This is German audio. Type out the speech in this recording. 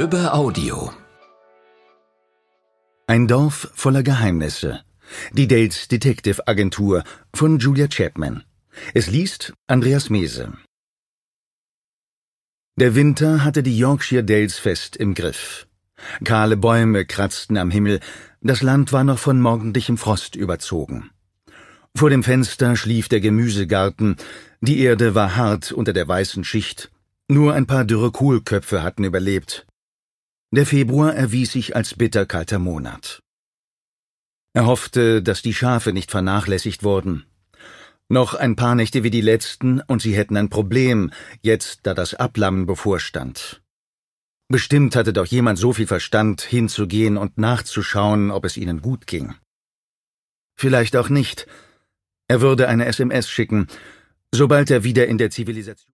Lübbe Audio. Ein Dorf voller Geheimnisse. Die Dales Detective Agentur von Julia Chapman. Es liest Andreas Mese. Der Winter hatte die Yorkshire Dales fest im Griff. Kahle Bäume kratzten am Himmel, das Land war noch von morgendlichem Frost überzogen. Vor dem Fenster schlief der Gemüsegarten, die Erde war hart unter der weißen Schicht, nur ein paar dürre Kohlköpfe hatten überlebt. Der Februar erwies sich als bitterkalter Monat. Er hoffte, dass die Schafe nicht vernachlässigt wurden. Noch ein paar Nächte wie die letzten, und sie hätten ein Problem, jetzt da das Ablammen bevorstand. Bestimmt hatte doch jemand so viel Verstand, hinzugehen und nachzuschauen, ob es ihnen gut ging. Vielleicht auch nicht. Er würde eine SMS schicken, sobald er wieder in der Zivilisation